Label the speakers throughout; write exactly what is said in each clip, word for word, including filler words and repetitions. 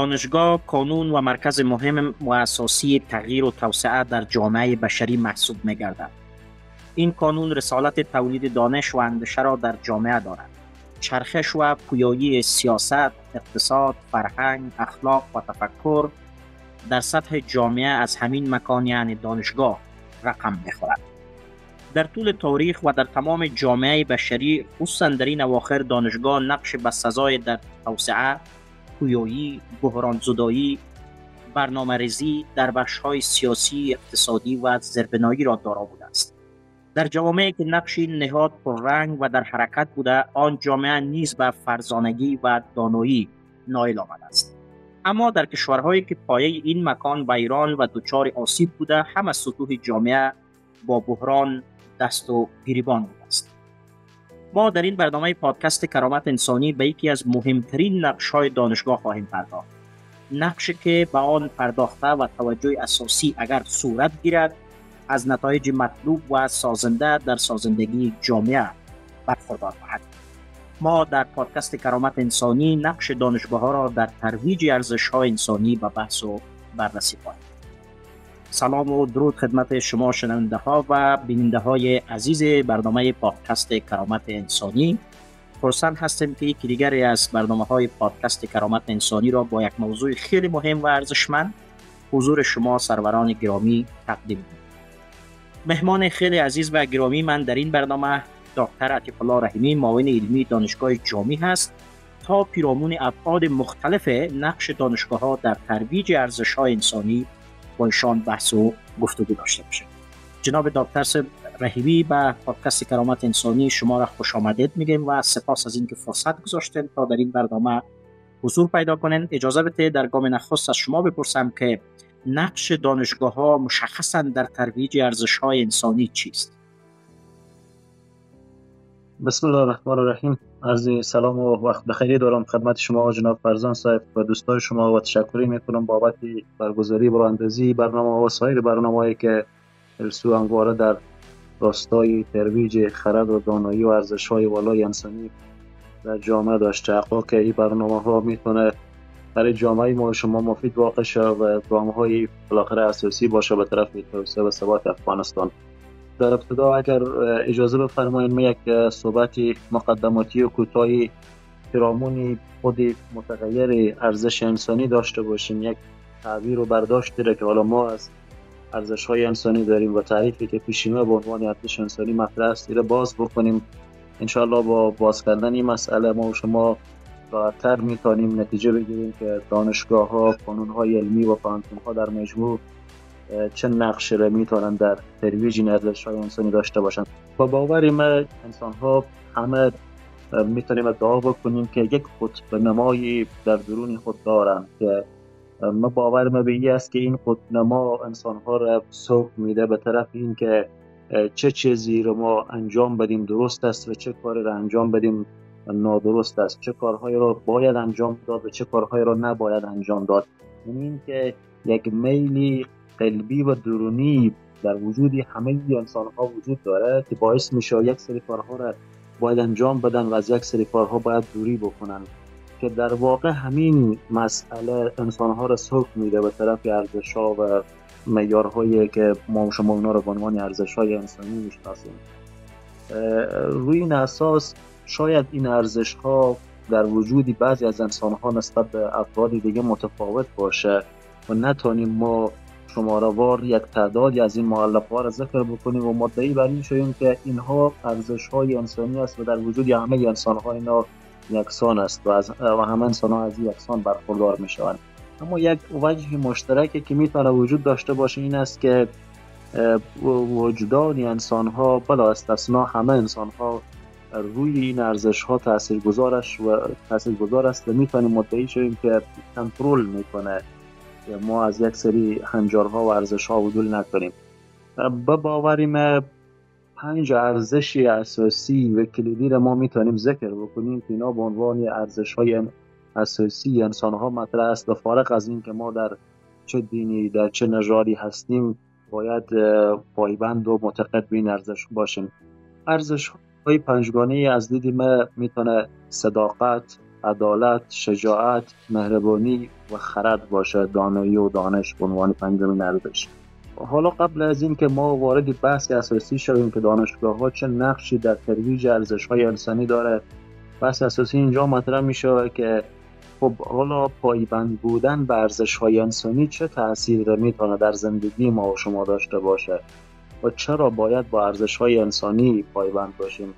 Speaker 1: دانشگاه کانون و مرکز مهم و اساسی تغییر و توسعه در جامعه بشری محسوب می‌گردد. این کانون رسالت تولید دانش و اندیشه را در جامعه دارد. چرخش و پویایی سیاست، اقتصاد، فرهنگ، اخلاق و تفکر در سطح جامعه از همین مکان یعنی دانشگاه رقم می‌خورد. در طول تاریخ و در تمام جامعه بشری، خصوصا در این اواخر، دانشگاه نقش بسزای در توسعه، پویایی، بحران زدایی، برنامه‌ریزی در بخش‌های سیاسی، اقتصادی و زیربنایی را دارا بوده است. در جوامعی که نقش این نهاد پررنگ و در حرکت بوده، آن جامعه نیز به فرزانگی و دانایی نائل آمده است. اما در کشورهایی که پایه این مکان ویران و دچار آسیب بوده، هم از سطوح جامعه با بحران دست و گریبان بوده است. ما در این برنامه پادکست کرامت انسانی به یکی از مهمترین نقش‌های دانشگاه خواهیم پرداخت. نقشی که به آن پرداخته و توجه اساسی اگر صورت گیرد، از نتایج مطلوب و سازنده در سازندگی جامعه برخوردار خواهد. ما در پادکست کرامت انسانی نقش دانشگاه‌ها را در ترویج ارزش‌های انسانی به بحث و بررسی خواهیم. سلام و درود خدمت شما شنونده ها و بیننده های عزیز برنامه پادکست کرامت انسانی. خرسند هستیم که یکی دیگری از برنامه های پادکست کرامت انسانی را با یک موضوع خیلی مهم و ارزشمند حضور شما سروران گرامی تقدیم می‌کنم. مهمان خیلی عزیز و گرامی من در این برنامه دکتر عطیف الله رحیمی، معاون علمی دانشگاه جامی هست تا پیرامون ابعاد مختلف نقش دانشگاه‌ها در ترویج ارزش‌های انسانی با ایشان بحث و گفتگو داشته باشیم. جناب دکتر رحیمی به پادکست کرامت انسانی شما را خوش آمدید میگیم و سپاس از اینکه فرصت گذاشتین تا در این برنامه حضور پیدا کنین. اجازه بدید در گام نخست از شما بپرسم که نقش دانشگاه‌ها مشخصاً در ترویج ارزش‌های انسانی چیست؟
Speaker 2: بسم الله الرحمن الرحیم. عرض سلام و وقت بخیر دارم خدمت شما جناب فرزان صاحب و دوستان شما و تشکری میکنم بابت برگزاری براندازی برنامه و سایر برنامه‌ای که السو همواره در راستای ترویج خرد و دانایی و ارزش‌های والای انسانی در جامعه داشته. حقا که این برنامه‌ها میتونه برای جامعه ما شما مفید واقع شود و گام‌های بالاخره اساسی باشه به طرف توسعه و ثبات افغانستان. در ابتدا اگر اجازه بفرمایید من یک صحبت مقدماتی و کوتاهی پیرامون خود متغیر ارزش انسانی داشته باشیم. یک تعبیر و برداشتی را که حالا ما از ارزش‌های انسانی داریم و تعریفی که پیشینه به عنوان ارزش انسانی مطرح است را باز بکنیم. انشاءالله با باز کردن این مسئله ما و شما راحت‌تر میتونیم نتیجه بگیریم که دانشگاه‌ها، کانون‌های علمی و پانتون‌ها در مجموع چه نقشی را میتونن در ترویج این ارزش‌های انسانی داشته باشند. با باور ما انسان‌ها همه میتونیم ادعا بکنیم که یک قطب نمایی در درون خود دارند که ما باور ما به این است که این قطب نما انسان‌ها را سوق میده به طرف این که چه چیزی رو ما انجام بدیم درست است و چه کاری را انجام بدیم نادرست است، چه کارهایی را باید انجام داد و چه کارهایی را نباید انجام داد. این که یک میلی قلبی و درونی در وجود همه انسان‌ها وجود داره که باعث میشه یک سری کارها را باید انجام بدن و از یک سری کارها باید دوری بکنن، که در واقع همین مسئله انسان‌ها را سوق میده به طرف ارزش‌ها و معیارهایی که ما شما اونا را به عنوان ارزش‌های انسانی میشناسیم. روی این اساس شاید این ارزش‌ها در وجود بعضی از انسان‌ها نسبت به افراد دیگه متفاوت باشه و نتونیم ما شماره‌وار یک تعدادی از این مؤلفه‌ها را ذکر بکنیم و مدعی بر این شویم که اینها ارزش‌های انسانی است و در وجود همه انسان‌ها اینا یکسان است و از و همه انسان‌ها از یکسان برخوردار می‌شوند. اما یک وجه مشترکی که میتونه وجود داشته باشه این است که وجدان انسان‌ها بلا استثنا همه انسان‌ها روی این ارزش‌ها تاثیرگذارش و تاثیرگذار است و میتونیم مدعی شویم که کنترل میکنه ما از یک سری هنجارها و ارزش‌ها عدول نکنیم. به باور ما پنج ارزش اساسی و کلیدی را ما میتونیم ذکر بکنیم که اینا به عنوان ارزش‌های اساسی انسان‌ها مطرح است و فارغ از این که ما در چه دینی در چه نژادی هستیم باید پایبند و معتقد به این ارزش باشیم. ارزش‌های پنجگانه از دید ما میتونه صداقت، عدالت، شجاعت، مهربانی و خرد باشه. دانایی و دانش به عنوان پنجمین ارزش. حالا قبل از این که ما وارد بحث اساسی شویم که دانشگاه ها چه نقشی در ترویج ارزش های انسانی داره، بحث اساسی اینجا مطرح میشه که خب حالا پایبند بودن به ارزش های انسانی چه تأثیر میتونه در زندگی ما و شما داشته باشه و چرا باید با ارزش های انسانی پایبند باشیم.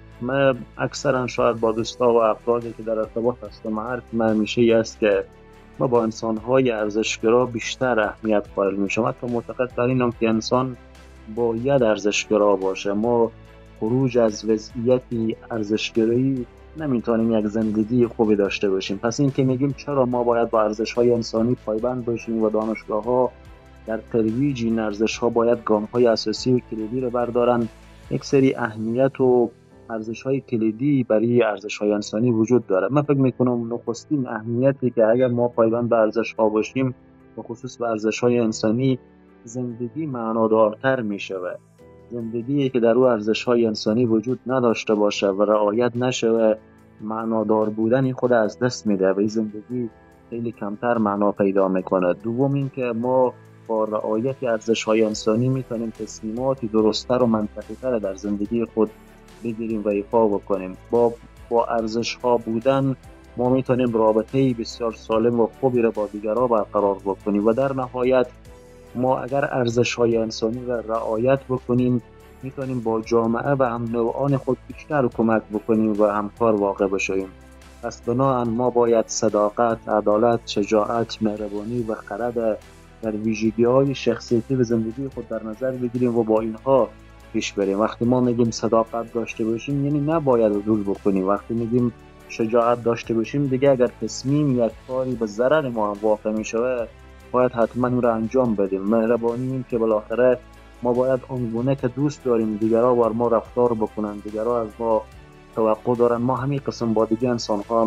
Speaker 2: من اکثرا شاید با دوستا و افرادی که در ارتباط هستم حرف من همیشه است که ما با انسان‌های ارزشگرا بیشتر اهمیت قائل میشم. حتی معتقد بر اینم که انسان باید ارزشگرا باشه. ما خروج از وضعیتی ارزشگرایی نمیتونیم یک زندگی خوبی داشته باشیم. پس این که میگیم چرا ما باید با ارزش‌های انسانی پایبند باشیم و دانشگاه‌ها در ترویج این ارزش‌ها باید گام‌های اساسی و کلیدی رو بردارن، یک سری اهمیت و ارزش‌های کلیدی برای ارزش‌های انسانی وجود داره. من فکر می‌کنم نخستین اهمیتی که اگر ما پایبند به ارزش‌ها باشیم، به خصوص به ارزش‌های انسانی، زندگی معنادارتر می‌شود. زندگی که در او ارزش‌های انسانی وجود نداشته باشه و رعایت نشه، معنادار بودن خود از دست میده و این زندگی خیلی کمتر معنا پیدا میکنه. دوم این که ما با رعایت ارزش‌های انسانی میتونیم تصمیماتی درست‌تر و منطقی‌تر در زندگی خود بگیریم و ایفا بکنیم. با با ارزش‌ها بودن ما میتونیم رابطه‌ای بسیار سالم و خوبی را با دیگران برقرار بکنیم و در نهایت ما اگر ارزش‌های انسانی را رعایت بکنیم میتونیم با جامعه و هم نوعان خود بیشتر کمک بکنیم و همکار واقع بشویم. پس بنابراین ما باید صداقت، عدالت، شجاعت، مهربانی و خرد در ویژگی‌های شخصیتی به زندگی خود در نظر بگیریم و با اینها پیش بریم. وقتی ما میگیم صداقت داشته باشیم یعنی نباید عدول بکنیم. وقتی میگیم شجاعت داشته باشیم دیگه اگر تصمیم یک کاری به ضرر ما واقع میشه باید حتما اون را انجام بدیم. مهربانی این که بالاخره ما باید اونگونه که دوست داریم دیگران بر ما رفتار بکنن، دیگران از ما توقع دارن ما همین قسم با دیگه انسان ها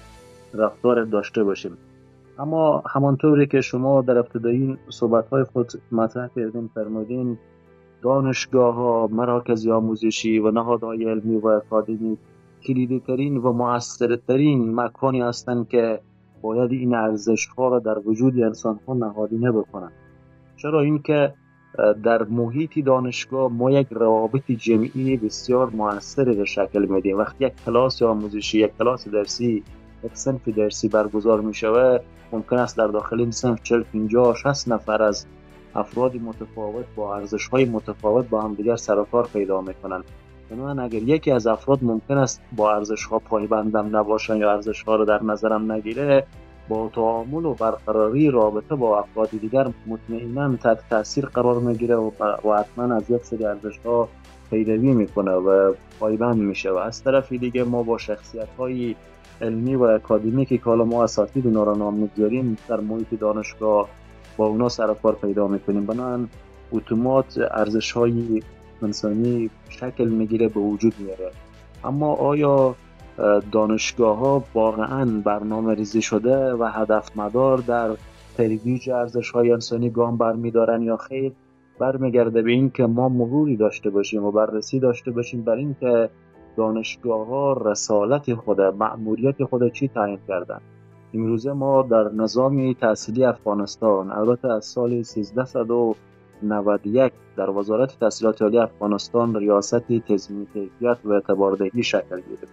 Speaker 2: رفتار داشته باشیم. اما همانطوری که شما در ابتدایی صحبت های خود مطرح کردین فرمودین، دانشگاه ها، مراکز آموزشی و نهادهای علمی و اکادمی کلیدی ترین و مؤثرترین مکانی هستند که باید این ارزش ها را در وجود انسان ها نهادینه بکنند. چرا؟ این که در محیط دانشگاه ما یک روابط جمعی بسیار مؤثری را شکل میدیم. وقتی یک کلاس آموزشی، یک کلاس درسی، یک صنف درسی برگزار می شود، ممکن است در داخل این صنف چهل پنجاه شصت نفر از افراد متفاوت با ارزش‌های متفاوت با هم دیگر سر و کار پیدا می‌کنند. بنابراین اگر یکی از افراد ممکن است با ارزش‌ها پایبندم نباشن یا ارزش‌ها رو در نظرم نگیره، با تعامل و برقراری رابطه با افراد دیگر مطمئناً تحت تاثیر قرار می‌گیره و حتماً از یک سری ارزش‌ها پیروی می‌کنه و پایبند میشه. و از طرف دیگه ما با شخصیت‌های علمی و اکادمیکی که حالا ما اساتید اونا رو نام می‌گذاریم در محیط دانشگاه با اونا سر و کار پیدا میکنیم. بنابراین اتومات ارزش‌های انسانی شکل میگیره، به وجود میاره. اما آیا دانشگاه ها واقعاً برنامه ریزی شده و هدف مدار در ترویج ارزش‌های انسانی گام برمیدارن یا خیر؟ برمیگرده به این که ما مروری داشته باشیم و بررسی داشته باشیم بر این که دانشگاه ها رسالت خود، مأموریت خود چی تعیین کردن. امروزه ما در نظام تحصیلی افغانستان، البته از سال سیزده و نود و یک در وزارت تحصیلات عالی افغانستان ریاست تضمین کیفیت و اعتباردهی شکل گرفت.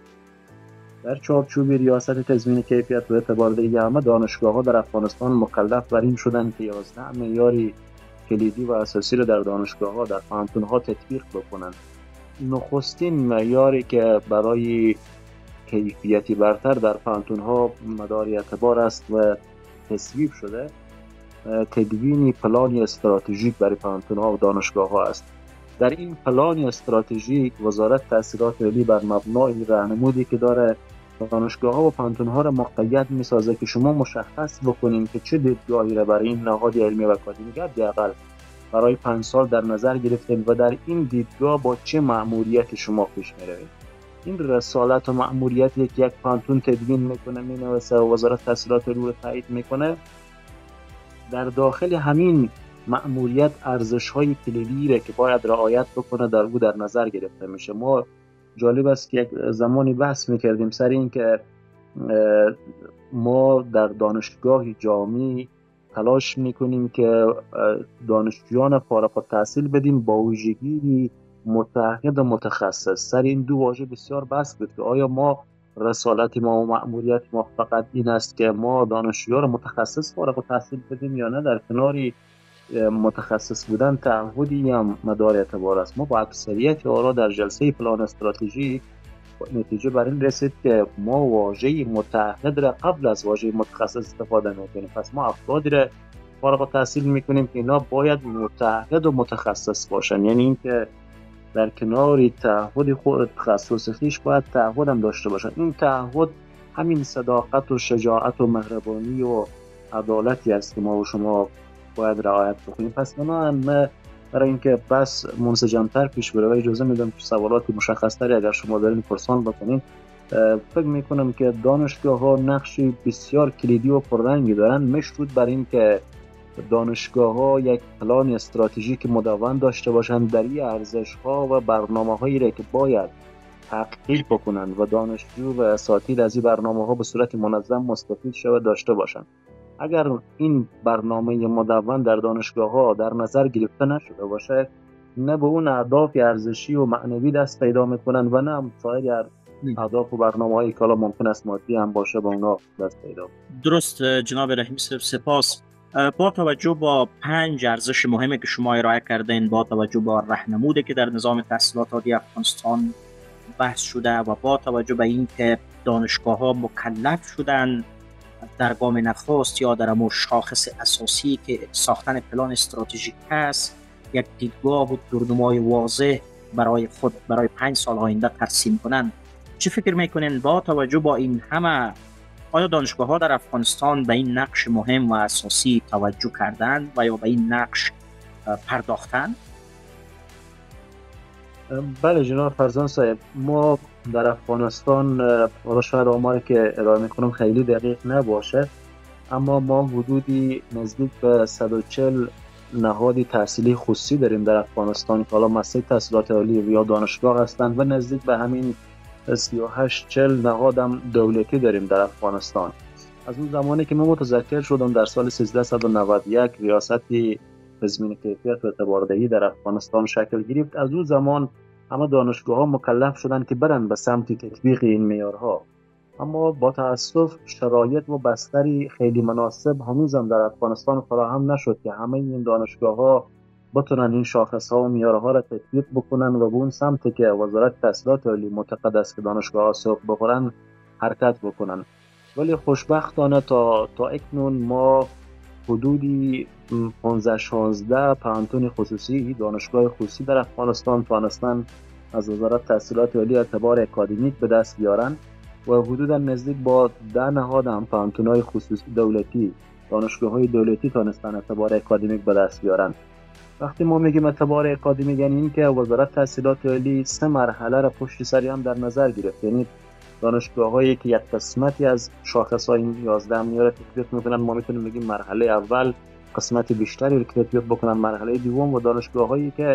Speaker 2: در چارچوب ریاست تضمین کیفیت و اعتباردهی همه دانشگاه‌ها در افغانستان مکلف بر این شدند که یازده معیار کلیدی و اساسی را در دانشگاه‌ها در پوهنتون‌ها تطبیق بکنند. نخستین معیاری که برای کیفیتی برتر در پوهنتون‌ها مدار اعتبار است و تصویب شده، تدوین پلان استراتژیک برای پوهنتون‌ها و دانشگاه‌ها است. در این پلان استراتژیک وزارت تحصیلات عالی بر مبنای راهنمودی که داره دانشگاه‌ها و پوهنتون‌ها را مقید می‌سازه که شما مشخص بکنین که چه دیدگاهی را برای این نهاد علمی و اکادمیک حداقل برای پنج سال در نظر گرفتین و در این دیدگاه با چه مأموریت شما پیش می‌روید. این رسالت و مأموریتی که یک پوهنتون تدوین میکنه، مینویسه و وزارت تحصیلات عالی رو تایید میکنه، در داخل همین مأموریت ارزش‌های کلیدی را که باید رعایت بکنه در او در نظر گرفته میشه. ما جالب است که یک زمانی بحث میکردیم سر این که ما در دانشگاه جامعی تلاش میکنیم که دانشجویان فارغ التحصیل بدیم با ویژگی متعهد و متخصص. سر این دو واژه بسیار بحث بود که آیا ما رسالت ما و مأموریت ما فقط این است که ما دانشجویان متخصص فارغ التحصیل بدیم یا نه در کناری متخصص بودن تعهدی هم مدار اعتبار است. ما با اکثریت آرا در جلسه پلان استراتژی نتیجه بر این رسید که ما واژه متعهد را قبل از واژه متخصص استفاده میکنیم. پس ما افرادی را فارغ التحصیل میکنیم که اینا باید متعهد و متخصص باشن، یعنی اینکه در کنار تعهد خود تخصص خویش باید تعهد هم داشته باشن. این تعهد همین صداقت و شجاعت و مهربانی و عدالتی است که ما و شما باید رعایت بکنیم. پس من برای اینکه بس منسجم‌تر پیش بره و اجازه میدم که سوالات مشخص‌تری اگر شما دارین پرسان بکنین، فکر میکنم که دانشگاه‌ها نقشی بسیار کلیدی و پررنگی دارن. مشروط بر این که دانشگاه‌ها یک پلان استراتژیک مدون داشته باشند در این ارزش‌ها و برنامه‌هایی را که باید تحقیق بکنند و دانشجو و اساتید از این برنامه‌ها به صورت منظم مستفید شود داشته باشند. اگر این برنامه مدون در دانشگاه‌ها در نظر گرفته نشده باشه، نه به اون اهداف ارزشی و معنوی دست پیدا می‌کنند و نه سایر اهداف و برنامه‌هایی که حالا ممکن است مادی هم باشه با اونا دست پیدا.
Speaker 1: درست جناب رحیمی، سپاس. با توجه با پنج ارزش مهمی که شما ارائه کردین، با توجه با راهنمودی که در نظام تحصیلات عالی افغانستان بحث شده و با توجه به اینکه دانشگاه‌ها مکلف شدن در گام نخست یا در امور شاخص اساسی که ساختن پلان استراتژیک است، یک دیدگاه و دورنمای واضح برای خود برای پنج سال آینده ترسیم کنند. چه فکر میکنین با توجه با این همه، آیا دانشگاه‌ها در افغانستان به این نقش مهم و اساسی توجه کردند و یا به این نقش پرداختند؟
Speaker 2: بله جناب فرزان صاحب، ما در افغانستان، حالا شاید آماری که ارائه میکنم خیلی دقیق نباشه، اما ما حدودی نزدیک به صد و چهل نهاد تحصیلی خصوصی داریم در افغانستان که حالا مسئله تحصیلات عالی یا دانشگاه هستند و نزدیک به همین سی و هشت چهل نهاد هم دولتی داریم در افغانستان. از اون زمانی که من متذکر شدم در سال سیزده نود و یک ریاستی تضمین کیفیت و اعتباردهی در افغانستان شکل گرفت، از اون زمان همه دانشگاه‌ها مکلف شدند که برن به سمت تطبیق این معیارها. اما با تأسف شرایط و بستری خیلی مناسب هنوزم در افغانستان فراهم نشد که همه این دانشگاه‌ها بتونن این شاخص‌ها و معیارها را تطبیق بکنن و به اون سمت که وزارت تحصیلات عالی معتقد است که دانشگاه‌ها سوق بخورن حرکت بکنن. ولی خوشبختانه تا تا اکنون ما حدودی پانزده شانزده پانتون خصوصی، دانشگاه خصوصی در افغانستان توانستن از وزارت تحصیلات عالی اعتبار اکادمیک به دست بیارن و حدودا نزدیک با ده نهاد هم پانتون‌های خصوصی دولتی، دانشگاه‌های دولتی توانستن اعتبار اکادمیک به دست بیارن. وقتی ما میگیم اعتبار اکادمیک یعنی این که وزارت تحصیلات عالی سه مرحله را پشت سر هم در نظر گرفت، یعنی دانشگاه‌هایی که یک قسمتی از شاخص‌های یازده معیار تطبیق می‌کنن، ما می‌تونیم بگیم مرحله اول قسمت بیشتری رو تطبیق بکنن، مرحله دوم و دانشگاه‌هایی که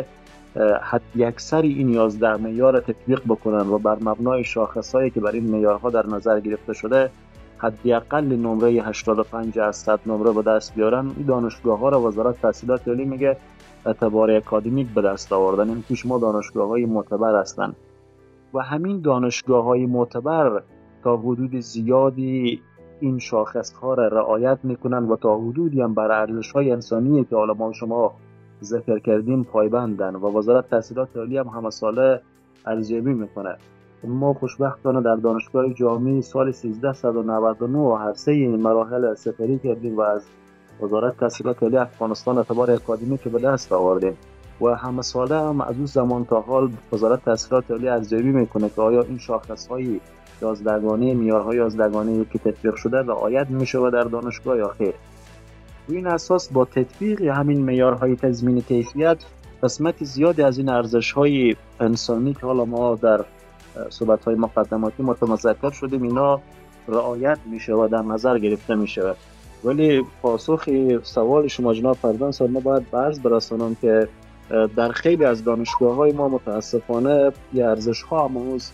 Speaker 2: حد اکثر این یازده معیار تطبیق بکنن و بر مبنای شاخص‌هایی که بر این معیارها در نظر گرفته شده حداقل نمره هشتاد و پنج از صد نمره به دست بیارن، این دانشگاه‌ها را وزارت تحصیلات عالی میگه اعتبار اکادمیک به دست آوردن. این پیش ما دانشگاه‌های معتبر هستند و همین دانشگاه‌های معتبر تا حدود زیادی این شاخص‌ها را رعایت میکنن و تا حدودی هم بر ارزش‌های انسانی که حالا ما شما ذکر کردیم پایبندن و وزارت تحصیلات عالی هم همه ساله ارزیابی میکنه. ما خوشبختانه در دانشگاه جامعی سال سیزده نود و نه هر سه این مراحل سپری کردیم و از وزارت تحصیلات عالی افغانستان اعتبار اکادمیک به دست آوردیم و همه ساله هم از اون زمان تا حال وزارت تحصیلات عالی ارزیابی میکنه که آیا این شاخص‌های یازدهگانه معیارهای یازدهگانه که تطبیق شده رعایت میشه و در دانشگاه یا خیر. و این اساس با تطبیق همین معیارهای تضمین کیفیت قسمت زیادی از این ارزش‌های انسانی که حالا ما در صحبت‌های مقدماتی متذکر شدیم اینا رعایت میشه و در نظر گرفته میشه. ولی پاسخ سوال شما جناب فرزان صاحب ما باید عرض برسانم که در خیلی از دانشگاه‌های ما متاسفانه این ارزش‌ها هنوز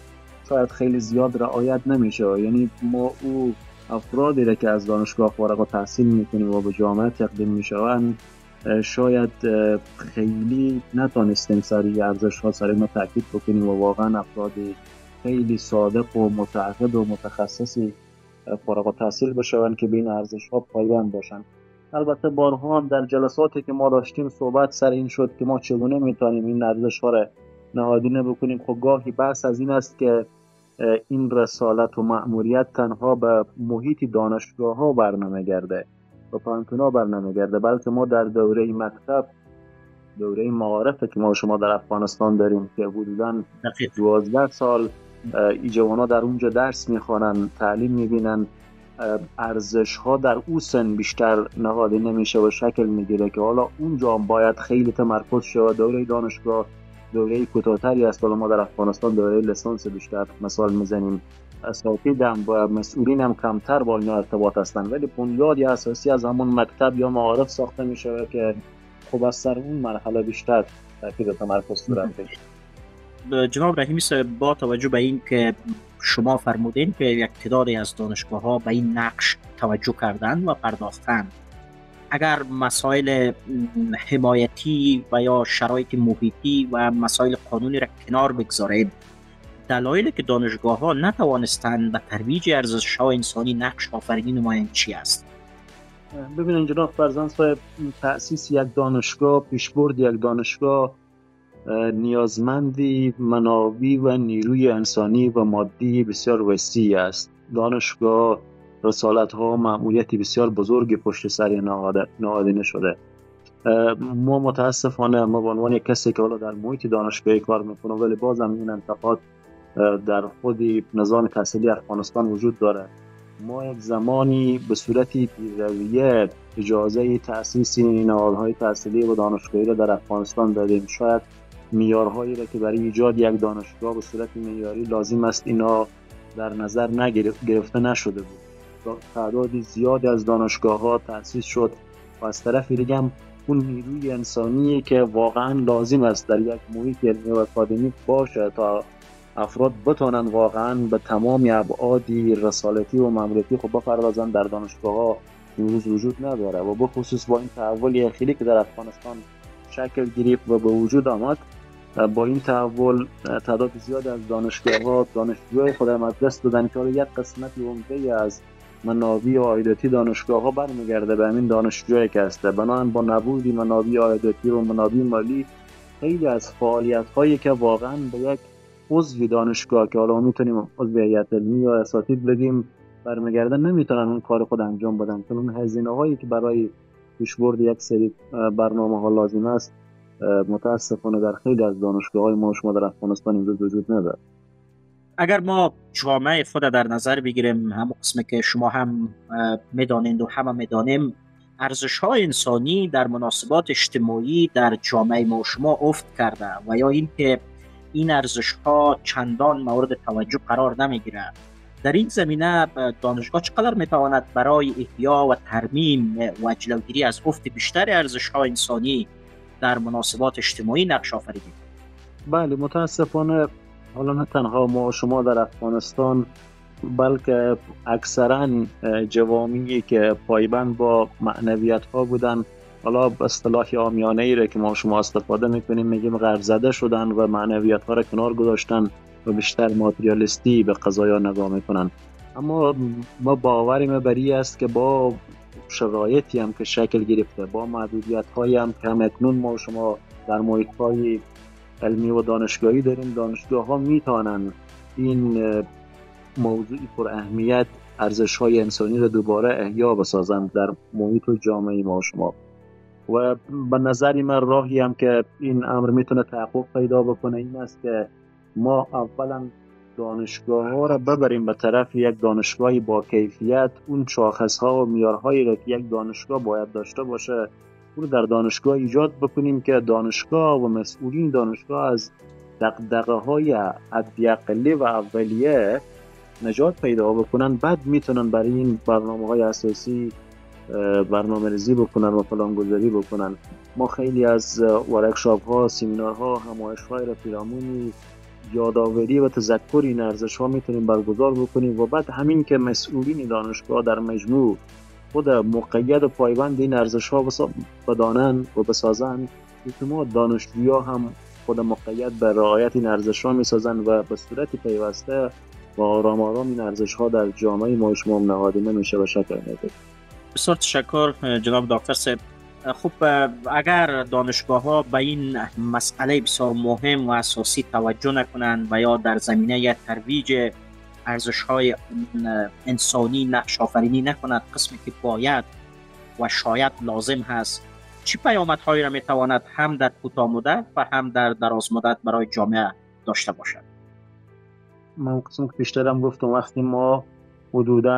Speaker 2: شاید خیلی زیاد رعایت نمیشه. یعنی ما او افرادی را که از دانشگاه فارغ التحصیل میکنیم و به جامعه تقدیم میشوند شاید خیلی نتونستیم سر ارزش ها سر ما تاکید بکنیم و واقعا افراد خیلی صادق و متعهد و متخصصی فارغ التحصیل بشوند که به این ارزش ها پایبند باشند. البته بارها هم در جلساتی که ما داشتیم صحبت سر این شد که ما چگونه میتونیم این ارزش ها را نهادینه بکنیم. خب گاهی بحث از این است که این رسالت و مأموریت تنها به محیط دانشگاه ها برنمیگرده و پانتون ها برنمیگرده، بلکه ما در دوره مکتب، دوره معارفه که ما شما در افغانستان داریم که حدوداً دوازده سال ای جوان‌ها در اونجا درس میخوانن، تعلیم میبینن، ارزش ها در او سن بیشتر نهادینه میشه و شکل میگیره که حالا اونجا باید خیلی تمرکز شه. دوره دانشگاه دوره کوتاه‌تری است. حالا ما در افغانستان دوره لیسانس بیشتر مثال میزنیم، اساتید هم و مسئولین هم کمتر با اینا ارتباط هستن، ولی بنیاد اساسی از همون مکتب یا معارف ساخته میشه که خب از سر اون مرحله بیشتر تاکید و تمرکز صورت بگیره.
Speaker 1: جناب رحیمی صاحب، با توجه به این که شما فرمودین که یک تعدادی از دانشگاه ها به این نقش توجه کردن و پرداختن، اگر مسائل حمایتی و یا شرایط محیطی و مسائل قانونی را کنار بگذاریم، دلایلی که دانشگاه ها نتوانستند به ترویج ارزش های انسانی نقش آفرینی نمایند چی است؟
Speaker 2: ببینید جناب فرزند صاحب، تأسیس یک دانشگاه، پیشبرد یک دانشگاه نیازمندی منابع و نیروی انسانی و مادی بسیار وسیع است. دانشگاه رسالت ها مأموریتی بسیار بزرگی پشت سر نهادینه شده. ما متاسفانه ما به عنوان کسی که حالا در محیط دانشگاهی کار میکنه، ولی بازم این انتقاد در خود نظام تحصیلی افغانستان وجود داره. ما یک زمانی به صورت بی‌رویه اجازه تأسیس نهادهای تحصیلی و دانشگاهی را در افغانستان دادیم. شاید معیارهایی را که برای ایجاد یک دانشگاه به صورت معیاری لازم است اینا در نظر نگرفته نشده بود. تعدادی زیادی از دانشگاه‌ها تأسیس شد و از طرف دیگه هم اون نیروی انسانی که واقعا لازم است در یک محیط علمی و اکادمیک باشه تا افراد بتونن واقعا به تمام ابعادی رسالتی و ماموریتی خود بپردازن در دانشگاه‌ها امروز وجود نداره و به خصوص با این تحول اخیری که در افغانستان شکل گرفت و به وجود آمد، با این تحول تعداد زیاد از دانشگاه‌ها دانشجوی خود از دست دادن که یک قسمتی عمده از منابع عایداتی دانشگاه‌ها برمیگرده به همین دانشجویی که هسته. بنابراین با نبود منابع عایداتی و منابع مالی، خیلی از فعالیت‌هایی که واقعا به یک عضو دانشگاه که حالا میتونیم عضو هیئت علمی یا اساتید بگیم برمیگردن، نمیتونن اون کار خود انجام بدن، چون اون هزینه‌هایی که برای پیشبرد یک سری برنامه‌ها لازم است متاسفانه در خیلی از دانشگاه‌های ما شما در افغانستان امروز وجود نداره.
Speaker 1: اگر ما جامعه خود در نظر بگیریم، هم قسمی که شما هم میدانید و همه میدانیم، ارزش‌های انسانی در مناسبات اجتماعی در جامعه ما شما افت کرده و یا اینکه این ارزش‌ها چندان مورد توجه قرار نمیگیرد. در این زمینه دانشگاه چقدر میتواند برای احیا و ترمیم و جلوگیری از افت بیشتر ارزش‌های انسانی در مناسبات اجتماعی نقش آفریده؟
Speaker 2: بله، متاسفانه حالا نه تنها ما شما در افغانستان، بلکه اکثرا جوامعی که پایبند با معنویت ها بودن، حالا به اصطلاح عامیانه ای را که ما شما استفاده میکنیم میگیم غرب‌زده شدن و معنویت ها را کنار گذاشتن و بیشتر ماتریالیستی به قضایا نگاه میکنن. اما ما باوریم بر این است که با شرایطی هم که شکل گرفته، با محدودیت هایی هم که هم اکنون ما شما در محیط های علمی و دانشگاهی داریم، دانشگاه ها میتونن این موضوعی پر اهمیت ارزش های انسانی را دوباره احیا بسازند در محیط و جامعه ما شما. و به نظر من راهی هم که این امر میتونه تحقق پیدا بکنه این است که ما اولا دانشگاه ها را ببریم به طرف یک دانشگاهی با کیفیت. اون شاخص ها و معیارهایی را که یک دانشگاه باید داشته باشه اون در دانشگاه ایجاد بکنیم که دانشگاه و مسئولین دانشگاه از دغدغه های حداقلی و اولیه نجات پیدا بکنن، بعد میتونن برای این برنامه های اساسی برنامه ریزی بکنن و پلان گذاری بکنن. ما خیلی از ورکشاپ ها، سمینارها، همایش های را پیرامونی یادآوری و تذکر این ارزش ها میتونیم برگزار بکنیم و بعد همین که مسئولین دانشگاه در مجموع خود مقید و پایبند این ارزش ها بدانند و بسازند، اعتماد دانشجویا هم خود مقید به رعایت این ارزش ها میسازند و به صورت پیوسته و آرام آرام این ارزش ها در جامعه ما شما نهادینه میشه و شکل میده.
Speaker 1: بسیار تشکر جناب دکتر صاحب. خب اگر دانشگاه ها به این مسئله بسیار مهم و اساسی توجه نکنند و یا در زمینه ترویج ارزش های انسانی نقش آفرینی نکنند قسمی که باید و شاید لازم هست، چه پیامدهایی را میتواند هم در کوتاه مدت و هم در دراز مدت برای جامعه داشته باشد؟
Speaker 2: من قسم که پیشترم گفتم وقتی ما حدوداً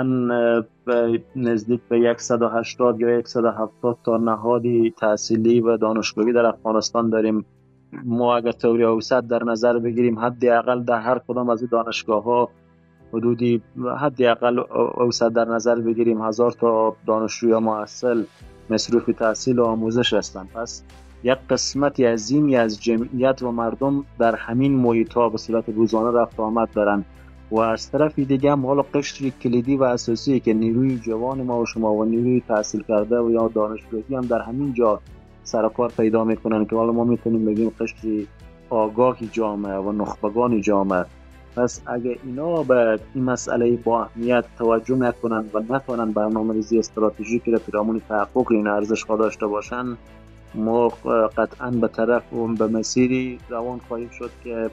Speaker 2: نزدیک به صد و هشتاد یا صد و هفتاد تا نهادی تحصیلی و دانشگاهی در افغانستان داریم، ما اگر تئوری اوسط در نظر بگیریم حداقل در هر کدام از این دانشگاه‌ها حدودی حداقل اوسط در نظر بگیریم هزار تا دانشجوی مؤصل مصروف تحصیل و آموزش هستند. پس یک قسمتی عظیمی از جمعیت و مردم در همین محیط‌ها به صورت روزانه رفت و آمد دارند و از طرف دیگه هم حالا قشر کلیدی و اساسی که نیروی جوان ما و شما و نیروی تحصیل کرده و یا دانشجویی هم در همین جا سر کار پیدا میکنن که حالا ما میتونیم بگیم قشری آگاهی جامعه و نخبگان جامعه. پس اگه اینا به این مسئله با اهمیت توجه نکنن و نتونن برنامه‌ریزی استراتژیکی را پیرامون تحقق این ارزش‌ها داشته باشن، ما قطعاً به طرف اون به مسیری روان خواهیم شد که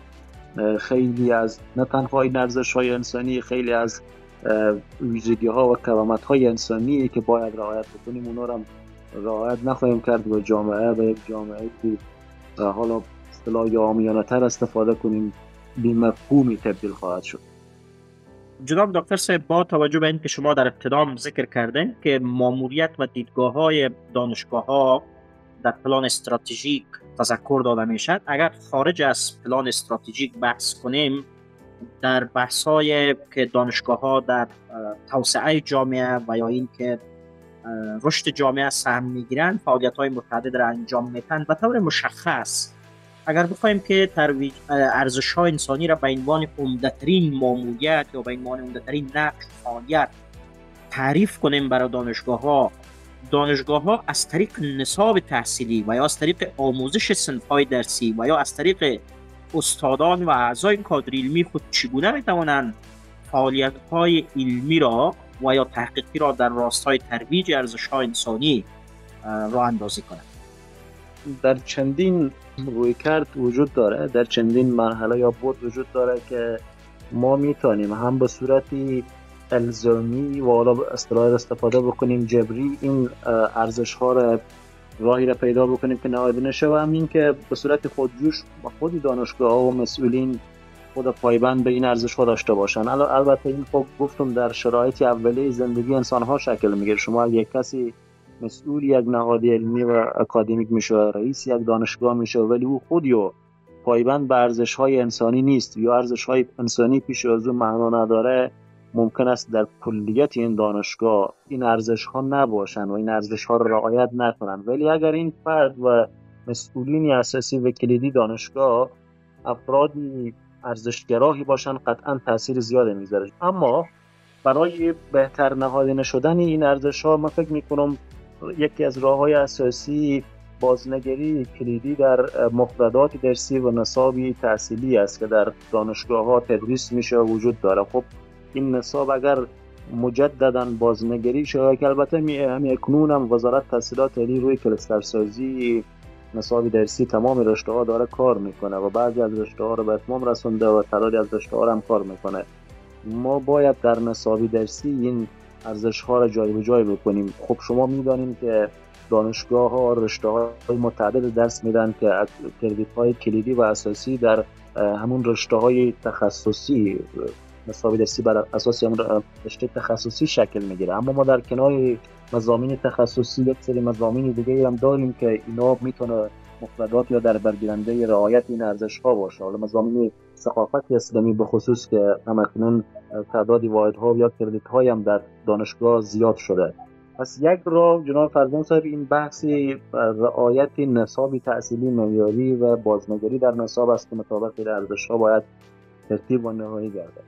Speaker 2: خیلی از نه تنها این ارزش‌های انسانی، خیلی از ویژگی‌ها و کرامت‌های انسانی که باید رعایت بکنیم اونا را رعایت نخواهیم کرد و جامعه به یک جامعه که حالا اصطلاح عامیانه‌تر استفاده کنیم بی‌مفهومی تبدیل خواهد شد.
Speaker 1: جناب دکتر صاحب، با توجه به اینکه شما در ابتدا ذکر کردین که ماموریت و دیدگاه‌های دانشگاه‌ها در پلان استراتژیک تذکر داده میشد، اگر خارج از پلان استراتژیک بحث کنیم، در بحث‌های که دانشگاه‌ها در توسعه جامعه و یا اینکه رشد جامعه سهم میگیرند، فعالیت‌های متعدد را انجام میدن. به طور مشخص اگر بخوایم که ترویج ارزش‌های انسانی را به عنوان عمده‌ترین ماموریت یا به عنوان عمده‌ترین نقش فعالیت تعریف کنیم برای دانشگاه‌ها، دانشگاه‌ها از طریق نصاب تحصیلی و یا از طریق آموزش صنف‌های درسی و یا از طریق استادان و اعضای کادر علمی خود چگونه می‌توانند فعالیت‌های علمی را و یا تحقیقی را در راستای ترویج ارزش‌های انسانی راه اندازی کنند؟
Speaker 2: در چندین رویکرد وجود داره، در چندین مرحله یا بود وجود داره که ما میتونیم هم به صورتی الزامی و حالا اصطلاح استفاده بکنیم جبری این ارزش ها را راهی را پیدا بکنیم که نهادینه نشه و همین که به صورت خودجوش با خود دانشگاه ها و مسئولین خود پایبند به این ارزش ها داشته باشن. البته این خب گفتم در شرایط اولیه زندگی انسان ها شکل میگیره. شما یک کسی مسئول یک نهاد علمی و اکادمیک میشه، رئیس یک دانشگاه میشه، ولی او خودیو پایبند به ارزش های انسانی نیست یا ارزش های انسانی پیش از او معنا نداره، ممکن است در کلیت این دانشگاه این ارزش ها نباشن و این ارزش ها را رعایت نکنن. ولی اگر این فرد و مسئولین اساسی و کلیدی دانشگاه افرادی ارزشگراهی باشن، قطعا تاثیر زیادی میذاره. اما برای بهتر نهادینه شدن این ارزش ها من فکر میکنم یکی از راه‌های اساسی بازنگری کلیدی در مفردات درسی و نصابی تحصیلی است که در دانشگاه‌ها تدریس میشه و وجود داره. خب این نصاب اگر مجدداً بازنگری شود که البته همین اکنون هم وزارت تحصیلات عالی روی کلسترسازی نصاب درسی تمام رشته‌ها داره کار میکنه و بعضی از رشته‌ها رو به اتمام رسونده و تعدادی از رشته‌ها هم کار میکنه. ما باید در نصاب درسی این ارزش‌ها را جای به جای بکنیم. خب شما می‌دانید که دانشگاه‌ها رشته‌های متعدد درس میدن که کردیت‌های کلیدی و اساسی در همون رشته‌های تخصصی نصاب درسی بر اساس همون رشته تخصصی شکل میگیره. اما ما در کنار مضامین تخصصی یک سری مضامین دیگه هم داریم که اینا میتونه مفردات یا در برگیرنده رعایت این ارزش‌ها باشه. حالا مضامین ثقافت اسلامی به خصوص که همکنون تعدادی واحدها یا کردیت‌های هم در دانشگاه زیاد شده. پس یک راه جناب فرزان صاحب این بحثی رعایت نصاب تحصیلی معیاری و بازنگری در نصاب است که مطابق ارزش‌ها باید ترتیب و نهایی گردد.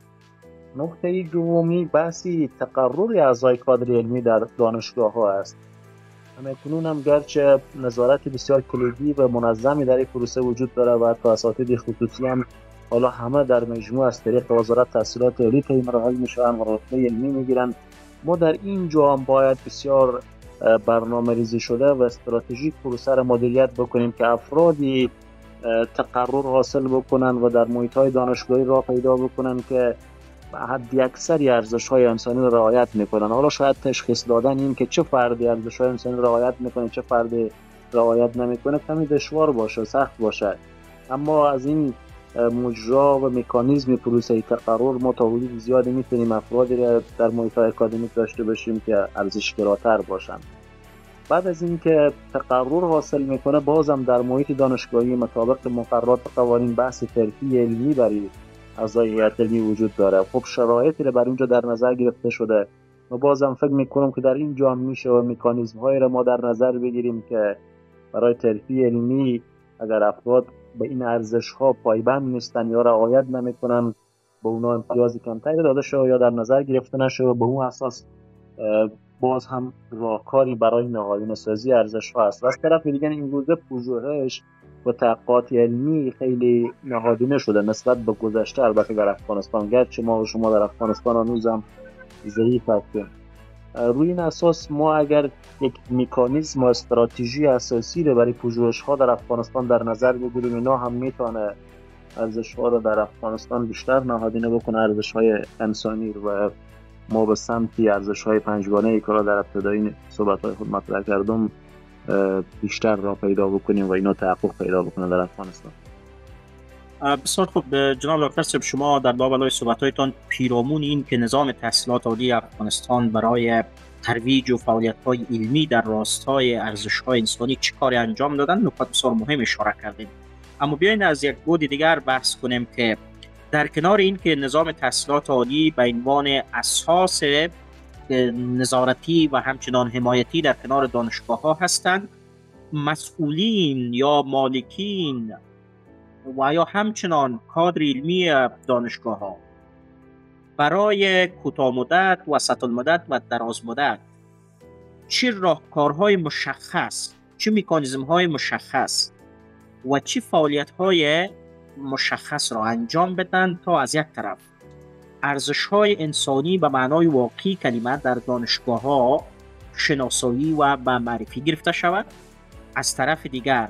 Speaker 2: نکته دومی بحثی تقرر اعضای کادر علمی در دانشگاه‌ها است. همکنون هم گرچه نظارت بسیار کلیدی و منظمی در این پروسه وجود داره و حتی اساتید خصوصی هم حالا همه در مجموع از طریق وزارت تحصیلات عالی تعیین مراحل میشن و رتبه علمی میگیرن. ما در اینجا هم باید بسیار برنامه ریزی شده و استراتژیک پروسه را مدیریت بکنیم که افرادی تقرر حاصل بکنن و در محیط‌های دانشگاهی راه پیدا بکنن که حد اکثری ارزش‌های انسانی را رعایت میکنن. حالا شاید تشخیص دادن این که چه فردی ارزش‌های انسانی را رعایت میکنه چه فردی رعایت نمیکنه کمی دشوار باشه، سخت باشه، اما از این مجرا و مکانیزم پروسه تقرر ما تا حدود زیادی میتونیم افرادی را در محیط‌های اکادمیک داشته باشیم که ارزش‌گراتر باشن. بعد از اینکه تقرر حاصل میکنه بازم در محیط دانشگاهی مطابق مقررات و قوانین بحث ترفیع علمی برای اعضای هیئت علمی وجود داره. خب شرایطی رو بر اینجا در نظر گرفته شده و بازم فکر میکنم که در اینجا هم میشه و مکانیزم هایی رو ما در نظر بگیریم که برای ترفیع علمی اگر افراد به این ارزش ها پایبند نیستن یا رعایت نمیکنن به اونا امتیازی کمتری داده شه یا در نظر گرفته نشه و به اون اساس باز هم راهکاری برای نهادینه سازی ارزش ها است. و از طرف دیگه این روزه پژوهش و تحقیقات علمی خیلی نهادینه شده نسبت به گذشته. البته در افغانستان گرچه ما و شما در افغانستان هنوز هم ضعیف هستیم. روی این اساس ما اگر یک مکانیزم و استراتژی اساسی رو برای پژوهش ها در افغانستان در نظر بگیریم اینا هم میتونه ارزش ها رو در افغانستان بیشتر نهادینه بکنه، ارزش های انسانی و ما به سمتی ارزش‌های پنجگانه‌ای که در ابتدای صحبت‌های خود مطرح کردم بیشتر راه پیدا بکنیم و اینا تحقق پیدا بکنه در افغانستان.
Speaker 1: بسیار خوب جناب دکتر صاحب، شما در باب صحبت‌هایتان پیرامون این که نظام تحصیلات عالی افغانستان برای ترویج و فعالیت‌های علمی در راستای ارزش‌های انسانی چه کاری انجام دادن نکات بسیار مهم اشاره کردید. اما بیاین از یک بود دیگر بحث کنیم که در کنار این که نظام تحصیلات عالی به عنوان اساس نظارتی و همچنان حمایتی در کنار دانشگاه‌ها هستند، مسئولین یا مالکین و یا همچنان کادر علمی دانشگاه‌ها برای کوتاه مدت، وسط المدت و دراز مدت چه راهکارهای مشخص، چه مکانیزم‌های مشخص و چه فعالیت‌های مشخص را انجام بدن تا از یک طرف ارزش‌های انسانی به معنای واقعی کلمه در دانشگاه‌ها شناسایی و به معرفی گرفته شود، از طرف دیگر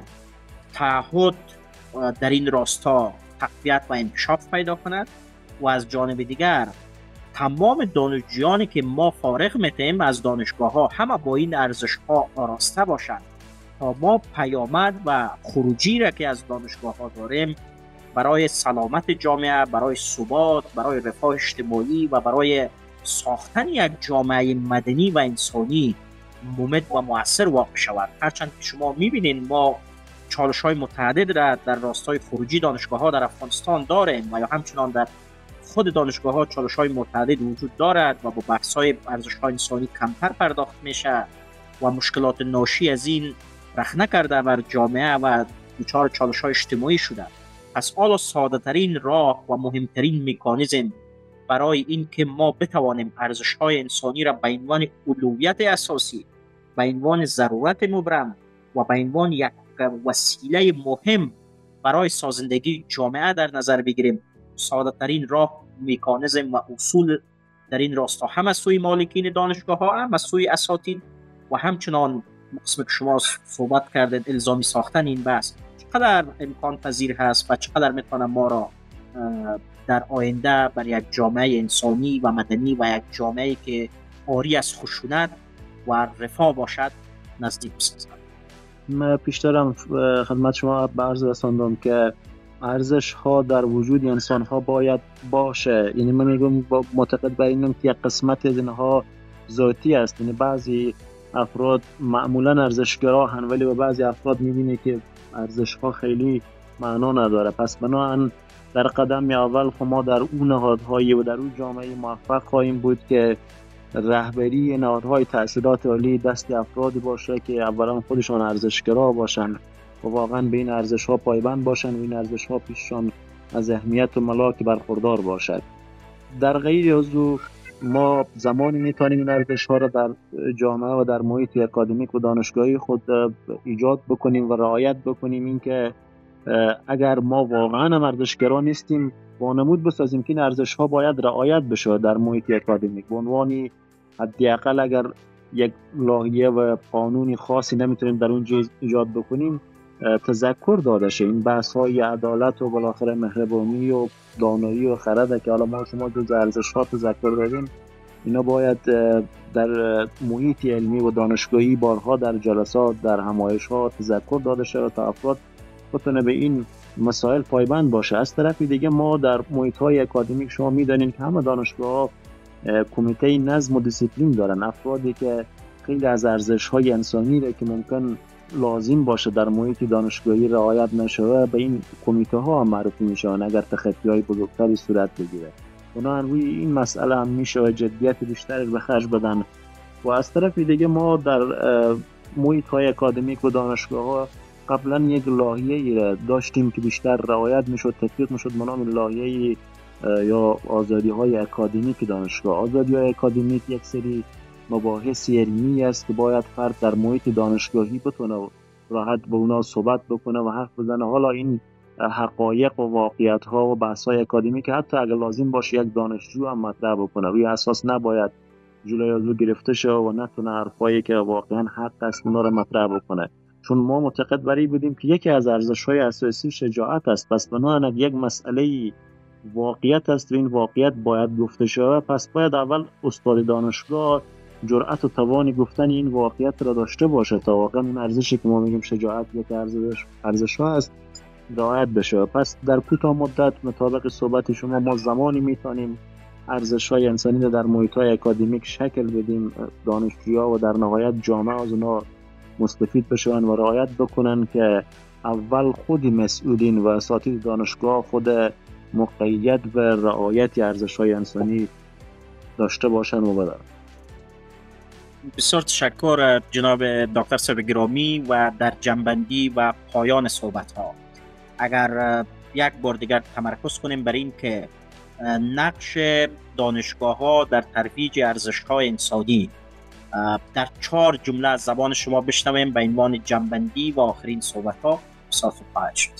Speaker 1: تعهد در این راستا تقویت و انکشاف پیدا کند و از جانب دیگر تمام دانشجویانی که ما فارغ می‌تیم از دانشگاه‌ها همه با این ارزش‌ها آراسته باشند تا ما پیامد و خروجی را که از دانشگاه‌ها داریم برای سلامت جامعه، برای ثبات، برای رفاه اجتماعی و برای ساختن یک جامعه مدنی و انسانی ممد و مؤثر واقع شود. هرچند که شما می‌بینید ما چالش‌های متعدد را در راستای خروجی دانشگاه‌ها در افغانستان داریم و یا همچنان در خود دانشگاه‌ها چالش‌های متعدد وجود دارد و با بحث‌های ارزش‌های انسانی کمتر پرداخت میشه و مشکلات ناشی از این رخنه کرده بر جامعه و دچار چالش‌های اجتماعی شده. پس حالا ساده‌ترین راه و مهمترین مکانیزم برای این که ما بتوانیم ارزش‌های انسانی را به عنوان اولویت اساسی، به عنوان ضرورت مبرم و به عنوان یک وسیله مهم برای سازندگی جامعه در نظر بگیریم، ساده‌ترین راه، مکانیزم و اصول در این راستا هم از سوی مالکین دانشگاه‌ها، هم از سوی اساتید و همچنان قسم که شما صحبت کردید الزامی ساختن این بحث چقدر امکان پذیر هست و چقدر میتونه ما را در آینده بر یک جامعه انسانی و مدنی و یک جامعه که عاری از خشونت و رفاه باشد نزدیک بسازد.
Speaker 2: من پیشترم خدمت شما عرض رساندم که ارزش ها در وجود انسان ها باید باشه. یعنی من میگم معتقد بر اینم که یک قسمت از اینها ذاتی است. یعنی بعضی افراد معمولا ارزشگرا هن ولی به بعضی افراد میبینه که ارزش ها خیلی معنا نداره. پس بنابراین در قدم اول خب ما در اون نهادهایی و در اون جامعه موفق خواهیم بود که رهبری نهادهای تأثیرات عالی دست افرادی باشه که اولا خودشان ارزشگرا باشن و واقعا به این ارزش ها پایبند باشن و این ارزش ها پیششان از اهمیت و ملاک برخوردار باشد. در غیر از او ما زمانی میتونیم این ارزش ها را در جامعه و در محیط اکادمیک و دانشگاهی خود ایجاد بکنیم و رعایت بکنیم، اینکه اگر ما واقعا هم ارزشگرا نیستیم وانمود بسازیم که این ارزش ها باید رعایت بشه در محیط اکادمیک. به عنوان حداقل اگر یک لایحه و قانونی خاصی نمیتونیم در اونجا ایجاد بکنیم، تذکر داده شه این بحث های عدالت و بالاخره مهربانی و دانایی و خرد که حالا ما شما جز ارزش ها تذکر دادیم، اینا باید در محیط علمی و دانشگاهی بارها در جلسات در همایش ها تذکر داده شه تا افراد بتونه به این مسائل پایبند باشه. از طرف دیگه ما در محیط های اکادمیک شما میدانید که همه دانشگاه ها کمیته نظم و دیسیپلین دارن، افرادی که خیلی از ارزش های انسانی را که ممکن لازم باشه در محیط دانشگاهی رعایت نشه به این کمیته ها هم معرفی میشن اگر تخطی های بزرگتری صورت بگیره. اونا روی این مسئله هم میشه جدیت بیشتری به خرج بدن. و از طرف دیگه ما در محیط های اکادمیک و دانشگاه ها قبلا یک لایحه‌ای را داشتیم که بیشتر رعایت میشد، تطبیق میشد، به نام لایحه یا آزادی های اکادمیک دانشگاه. آزادی های اکادمیک یک سری مباحث علمی است که باید فرد در محیط دانشگاهی بتونه راحت به اونا صحبت بکنه و حرف بزنه. حالا این حقایق و واقعیت ها و بحث های اکادمیک حتی اگر لازم باشه یک دانشجو هم مطرح بکنه، روی اساس نباید جلوی از او گرفته شه و نتونه حرفایی که واقعا حق است اونا رو مطرح بکنه. چون ما معتقد بر این بودیم که یکی از ارزش‌های اساسی شجاعت است، پس بنابراین یک مسئله واقعیت است و این واقعیت باید گفته شود، پس باید اول استاد دانشگاه جرأت و توان گفتن این واقعیت را داشته باشه تا واقعا این ارزشی که ما میگیم شجاعت یک ارزش ارزش‌ها است رعایت بشه. پس در کوتاه مدت مطابق صحبت شما ما زمانی میتونیم ارزش‌های انسانی را در محیط‌های اکادمیک شکل بدیم، دانشجوها و در نهایت جامعه از اونها مستفید بشن و رعایت بکنن که اول خود مسئولین و اساتید دانشگاه خود مقید به رعایت ارزش‌های انسانی داشته باشن و بدن.
Speaker 1: بسیار تشکر جناب دکتر صاحب گرامی. و در جنبندی و پایان صحبت ها اگر یک بار دیگر تمرکز کنیم بر این که نقش دانشگاه ها در ترویج ارزش های انسانی در چهار جمله از زبان شما بشنویم به عنوان جنبندی و آخرین صحبت ها صافی خواهد شد.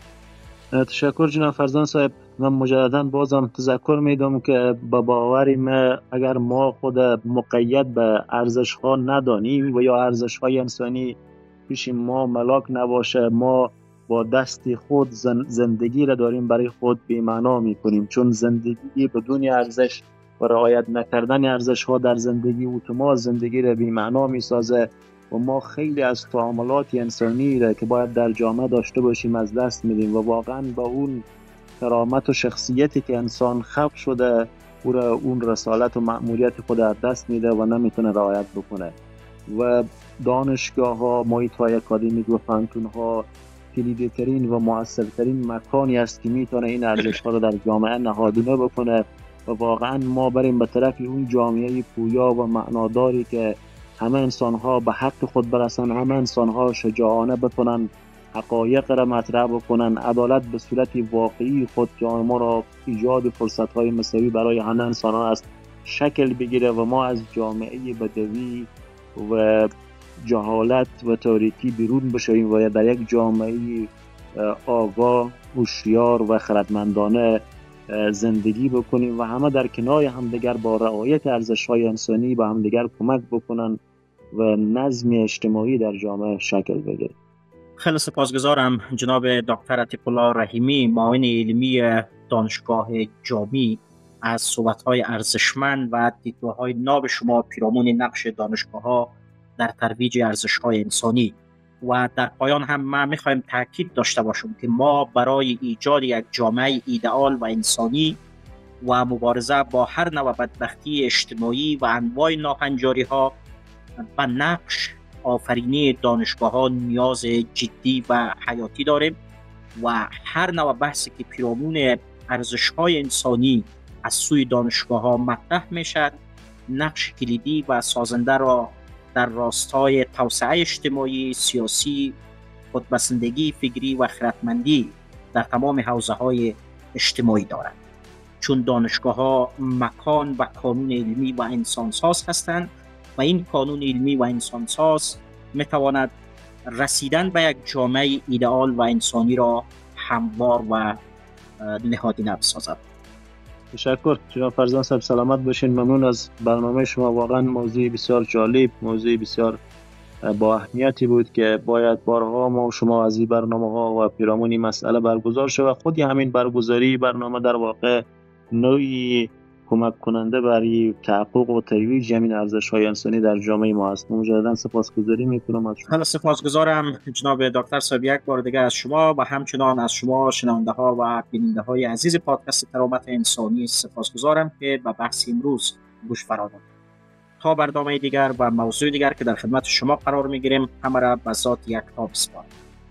Speaker 2: تشکر جناب فرزان صاحب. من مجددا بازم تذکر میدم که با باوری ما اگر ما خود مقید به ارزش ها ندانیم و یا ارزش های انسانی پیش ما ملاک نباشه، ما با دست خود زندگی را داریم برای خود بی‌معنا میکنیم، چون زندگی بدون ارزش و رعایت نکردن ارزش ها در زندگی اتومات زندگی را بی‌معنا میسازه و ما خیلی از تعاملات انسانی را که باید در جامعه داشته باشیم از دست میدیم و واقعا با اون کرامت و شخصیتی که انسان خلق شده او را اون رسالت و مأموریت خود از دست میده و نمیتونه رعایت بکنه. و دانشگاه ها، محیط های اکادمیک و فنتون ها کلیدی‌ترین و مؤثرترین مکانی است که میتونه این ارزش ها رو در جامعه نهادینه بکنه و واقعا ما بریم به طرف اون جامعه پویا و معناداری که همه انسان ها به حق خود برسن، همه انسان ها شجاعانه بتونن حقایق را مطرح بکنن، عدالت به صورت واقعی خود که ما را ایجاد فرصت های مساوی برای همه انسان ها است شکل بگیره و ما از جامعه بدوی و جهالت و تاریکی بیرون بشویم و در یک جامعه آگاه، هوشیار و خردمندانه زندگی بکنیم و همه در کنار همدیگر با رعایت ارزش‌های انسانی با همدیگر کمک بکنن و نظم اجتماعی در جامعه شکل بگیره.
Speaker 1: خیلی سپاسگزارم جناب دکتر عتیق الله رحیمی، معاون علمی دانشگاه جامی، از صحبت‌های ارزشمند و دیدگاه‌های ناب شما پیرامون نقش دانشگاه‌ها در ترویج ارزش‌های انسانی. و در پایان هم ما می‌خوایم تاکید داشته باشیم که ما برای ایجاد یک جامعه ایدئال و انسانی و مبارزه با هر نوع بدبختی اجتماعی و انواع ناهنجاری‌ها و نقش آفرینی دانشگاه‌ها نیاز جدی و حیاتی داریم و هر نوع بحثی که پیرامون ارزش‌های انسانی از سوی دانشگاه‌ها مطرح می‌شد نقش کلیدی و سازنده را در راستای توسعه اجتماعی، سیاسی، خودبسندگی فکری و خردمندی در تمام حوزه‌های اجتماعی دارند. چون دانشگاه‌ها مکان و کانون علمی و انسانساز هستند و این کانون علمی و انسانساز می‌تواند رسیدن به یک جامعه ایدئال و انسانی را هموار و نهادینه بسازد.
Speaker 2: تشکر جناب فرزان صاحب، سلامت باشین. ممنون از برنامه شما. واقعا موضوع بسیار جالب، موضوع بسیار با اهمیتی بود که باید بارها ما و شما از این برنامه ها و پیرامون مسئله برگزار شود. خودی همین برگزاری برنامه در واقع نوعی کمک کننده برای تحقق و ترویج همین ارزش‌های انسانی در جامعه ما است. مجددا سپاسگزاری میکنم از شما.
Speaker 1: حالا سپاسگزارم جناب دکتر صاحب یک بار دیگه از شما و همچنان از شما شنونده ها و بیننده های عزیز پادکست کرامت انسانی سپاسگزارم که به بحث امروز گوش فرا دادید. تا برنامه دیگر و موضوع دیگر که در خدمت شما قرار میگیریم، همه را به ذات یکتا بسپارم.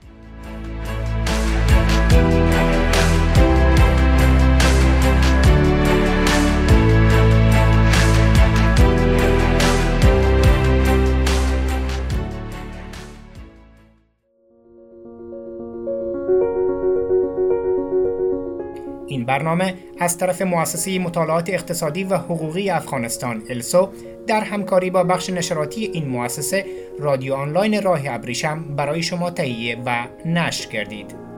Speaker 3: این برنامه از طرف مؤسسه مطالعات اقتصادی و حقوقی افغانستان السو در همکاری با بخش نشراتی این مؤسسه رادیو آنلاین راه ابریشم برای شما تهیه و نشر گردید.